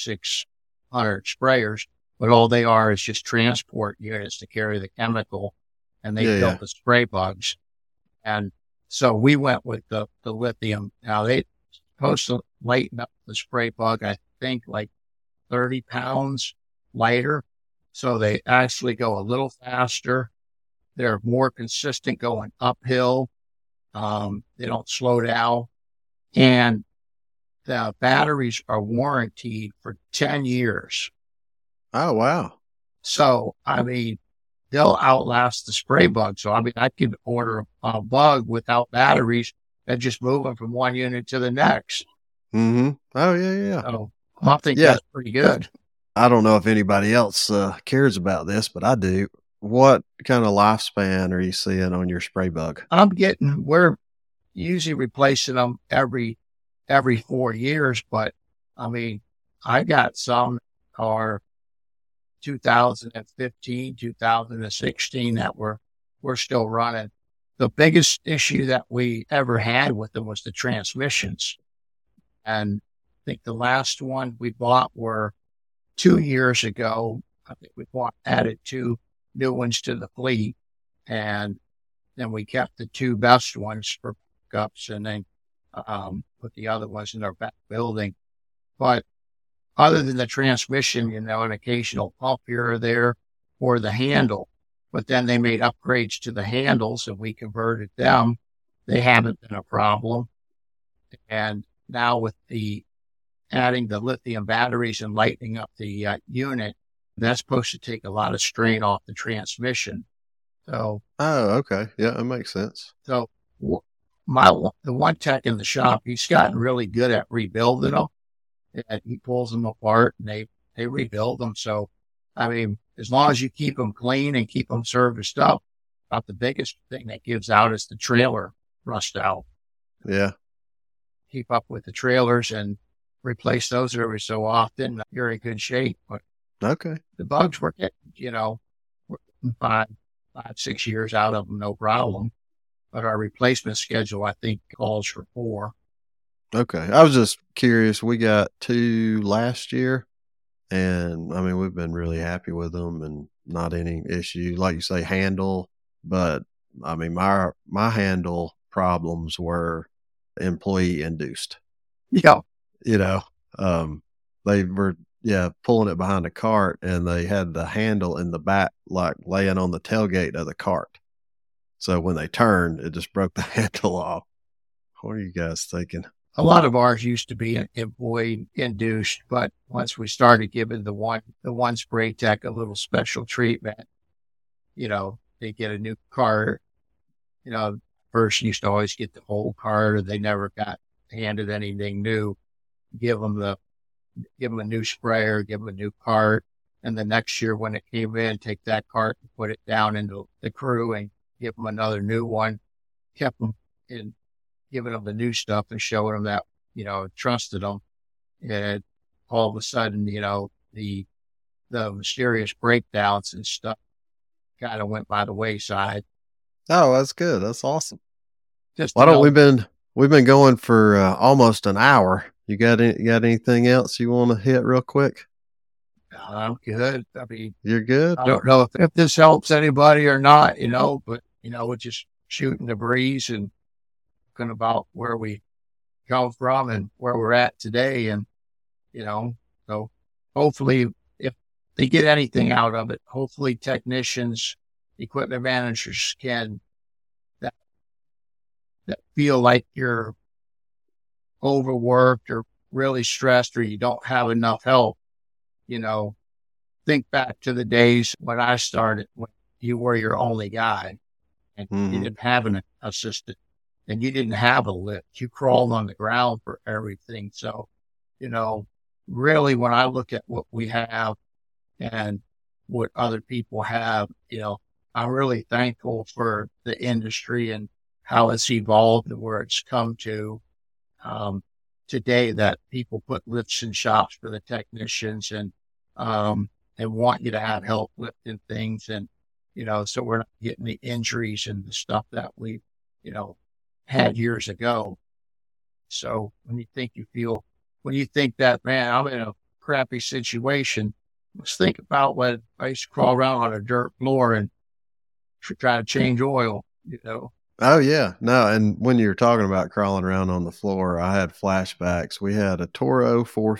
5600 sprayers, but all they are is just transport units to carry the chemical, and they kill the spray bugs. And so we went with the lithium. Now they supposed to lighten up the spray bug, I think like 30 pounds lighter. So they actually go a little faster. They're more consistent going uphill. They don't slow down. And the batteries are warranted for 10 years. Oh, wow. So, I mean, they'll outlast the spray bug. So, I mean, I could order a bug without batteries and just move them from one unit to the next. Oh, yeah. So, I think that's pretty good. I don't know if anybody else cares about this, but I do. What kind of lifespan are you seeing on your spray bug? We're usually replacing them every 4 years, but I mean, I got some are 2015, 2016 that we're still running. The biggest issue that we ever had with them was the transmissions. And I think the last one we bought were 2 years ago. I think we added 2 new ones to the fleet, and then we kept the 2 best ones for pickups, and then put the other ones in our back building. But other than the transmission, an occasional pump here or there, or the handle, but then they made upgrades to the handles and we converted them. They haven't been a problem. And now with adding the lithium batteries and lightening up the unit, that's supposed to take a lot of strain off the transmission. So, okay. Yeah, that makes sense. So the one tech in the shop, he's gotten really good at rebuilding them. And he pulls them apart and they rebuild them. So, I mean, as long as you keep them clean and keep them serviced up, about the biggest thing that gives out is the trailer rust out. Yeah. Keep up with the trailers and replace those every so often. You're in good shape. But okay, the bugs were getting, 5, 6 years out of them, no problem. But our replacement schedule, I think, calls for 4. Okay. I was just curious. We got 2 last year, and I mean, we've been really happy with them and not any issue. Like you say, handle, but I mean, my handle problems were employee induced. Yeah. They were, pulling it behind a cart, and they had the handle in the back, like laying on the tailgate of the cart. So when they turned, it just broke the handle off. What are you guys thinking? A lot of ours used to be employee induced, but once we started giving the one spray tech a little special treatment, they get a new cart. First used to always get the whole cart, or they never got handed anything new. Give them a new sprayer, give them a new cart, and the next year when it came in, take that cart and put it down into the crew and give them another new one. Kept them in, giving them the new stuff and showing them that, trusted them. and all of a sudden, the mysterious breakdowns and stuff kind of went by the wayside. Oh, that's good. That's awesome. Just, Why don't we've been going for almost an hour. You got anything else you want to hit real quick? I'm good. I mean, you're good. I don't know if this helps anybody or not, but we're just shooting the breeze and talking about where we come from and where we're at today. And, so hopefully if they get anything out of it, hopefully technicians, equipment managers can that feel like you're overworked or really stressed or you don't have enough help, think back to the days when I started, when you were your only guy and you didn't have an assistant and you didn't have a lift. You crawled on the ground for everything. So, really when I look at what we have and what other people have, I'm really thankful for the industry and how it's evolved and where it's come to today, that people put lifts in shops for the technicians and want you to have help lifting things. And, so we're not getting the injuries and the stuff that we, had years ago. So when you think that, man, I'm in a crappy situation, let's think about when I used to crawl around on a dirt floor and try to change oil, Oh yeah. No. And when you were talking about crawling around on the floor, I had flashbacks. We had a Toro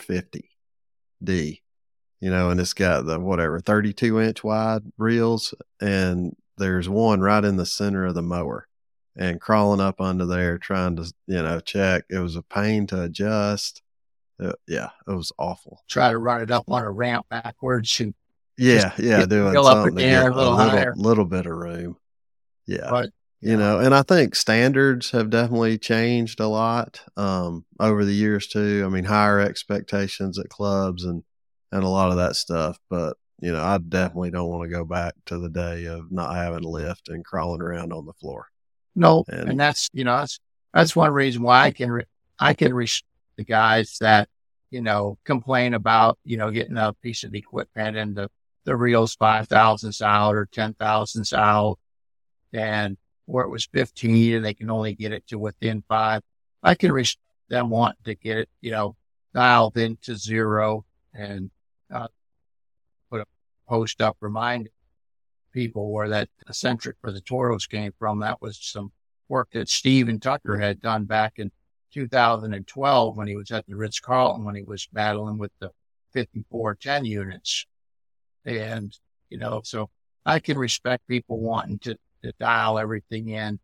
450D, and it's got the 32-inch wide reels. And there's one right in the center of the mower, and crawling up under there, trying to, check. It was a pain to adjust. It was awful. Try to run it up on a ramp backwards. And doing something to get a little bit of room. Yeah. But, and I think standards have definitely changed a lot over the years too. I mean, higher expectations at clubs and a lot of that stuff. But, I definitely don't want to go back to the day of not having a lift and crawling around on the floor. No. And that's, that's one reason why I can reach the guys that, complain about, getting a piece of equipment and the reels 5 thousandths out or 10 thousandths out, and where it was 15 and they can only get it to within 5. I can reach them wanting to get it, dialed into 0 and put a post up reminding people where that eccentric for the Toros came from. That was some work that Steven Tucker had done back in 2012 when he was at the Ritz-Carlton, when he was battling with the 5410 units. And, so I can respect people wanting to dial everything in.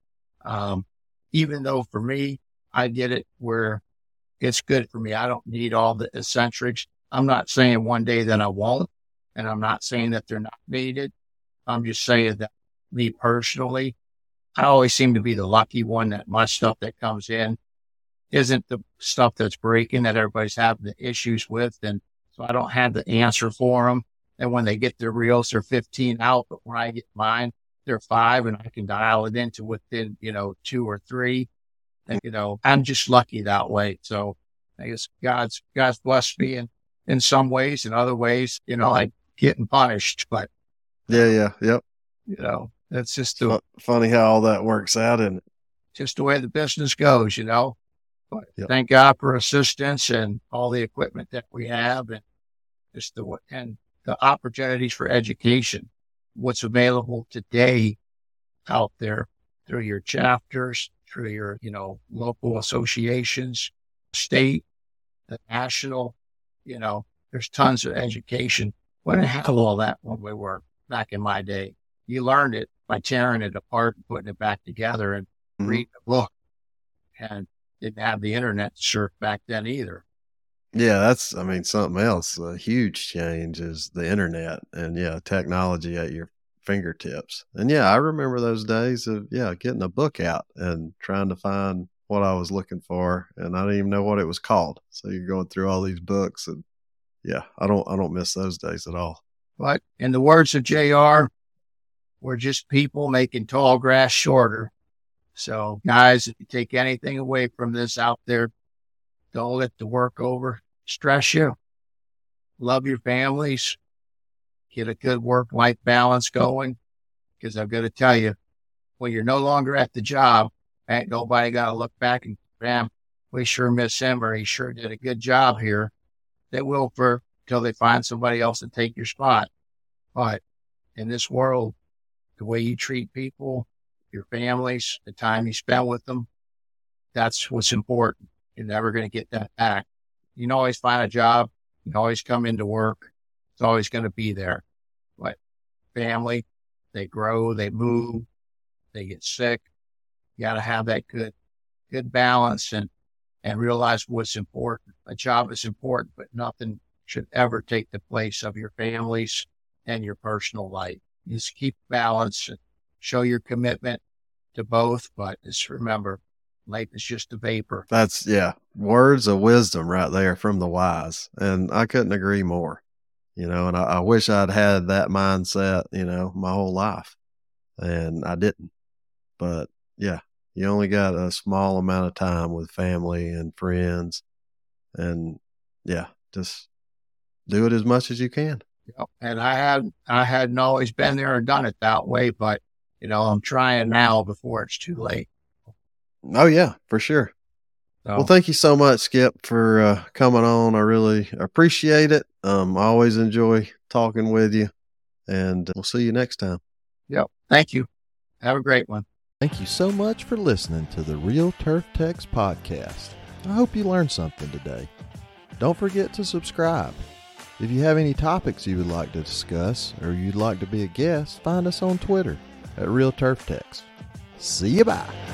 Even though for me, I get it where it's good for me. I don't need all the eccentrics. I'm not saying one day that I won't, and I'm not saying that they're not needed. I'm just saying that me personally, I always seem to be the lucky one that my stuff that comes in isn't the stuff that's breaking that everybody's having the issues with. And so I don't have the answer for them. And when they get their reels, they're 15 out, but when I get mine, they're 5 and I can dial it into within, 2 or 3. And, I'm just lucky that way. So I guess God's blessed me in some ways, in other ways, like getting punished, but yep. That's just funny how all that works out, and just the way the business goes, But Thank God for assistance and all the equipment that we have, and just the opportunities for education. What's available today out there through your chapters, through your, local associations, state, the national, there's tons of education. We didn't have all that when we were back in my day. You learned it by tearing it apart and putting it back together and reading a book, and didn't have the internet to surf back then either. Yeah, that's, something else. A huge change is the internet and technology at your fingertips. And I remember those days of, getting a book out and trying to find what I was looking for. And I didn't even know what it was called. So you're going through all these books, and I don't miss those days at all. But in the words of JR, we're just people making tall grass shorter. So guys, if you take anything away from this out there, don't let the work over stress you. Love your families. Get a good work-life balance going. Because I'm going to tell you, when you're no longer at the job, ain't nobody got to look back and, man, we sure miss him, or he sure did a good job here. They will until they find somebody else to take your spot. But in this world, the way you treat people, your families, the time you spend with them, that's what's important. You're never going to get that back. You can always find a job. You can always come into work. It's always going to be there. But family, they grow, they move, they get sick. You got to have that good balance and realize what's important. A job is important, but nothing should ever take the place of your families and your personal life. Just keep balance and show your commitment to both, but just remember, life is just a vapor. That's, words of wisdom right there from the wise. And I couldn't agree more, and I wish I'd had that mindset, my whole life, and I didn't. But yeah, you only got a small amount of time with family and friends, and just do it as much as you can. And I hadn't always been there and done it that way, but I'm trying now before it's too late. Oh yeah, for sure. So, well, thank you so much, Skip, for coming on. I really appreciate it. I always enjoy talking with you, and we'll see you next time. Yep. Thank you. Have a great one. Thank you so much for listening to the Real Turf Techs podcast. I hope you learned something today. Don't forget to subscribe. If you have any topics you would like to discuss, or you'd like to be a guest, find us on Twitter at Real Turf Techs. See you, bye.